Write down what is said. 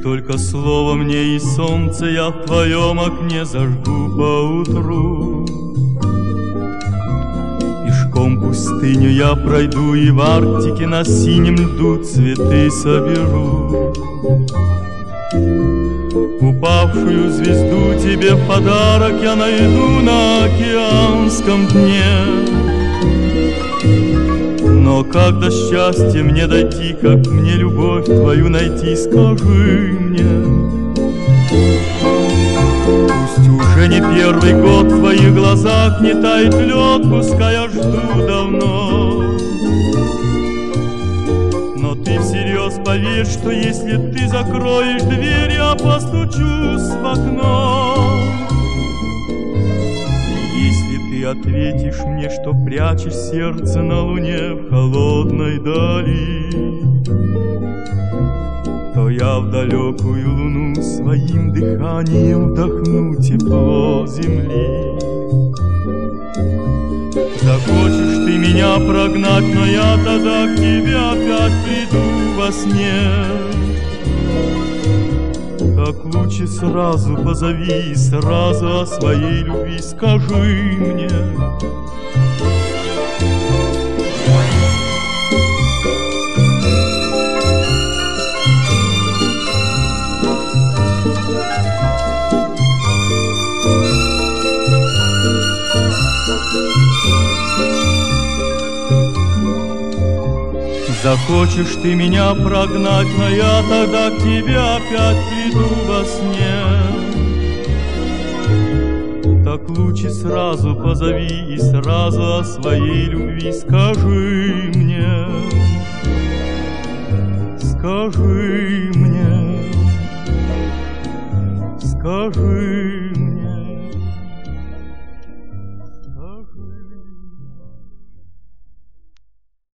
только слово мне и солнце я в твоем окне зажгу поутру. Пешком пустыню я пройду и в Арктике на синем льду цветы соберу. Упавшую звезду тебе в подарок я найду на океанском дне. Но когда счастье мне дойти, как мне любовь твою найти, скажи мне. Пусть уже не первый год в твоих глазах не тает лед, пускай я жду давно. Но ты всерьез поверь, что если ты закроешь дверь, я постучусь в окно. Если ты ответишь мне, что прячешь сердце на луне в холодной дали, то я в далекую луну своим дыханием вдохну тепло земли. Захочешь ты меня прогнать, но я тогда к тебе опять приду во сне. Как лучше сразу позови, сразу о своей любви скажи мне. Захочешь ты меня прогнать, но я тогда к тебе опять приду во сне. Так лучше сразу позови и сразу о своей любви скажи мне. Скажи мне, скажи мне.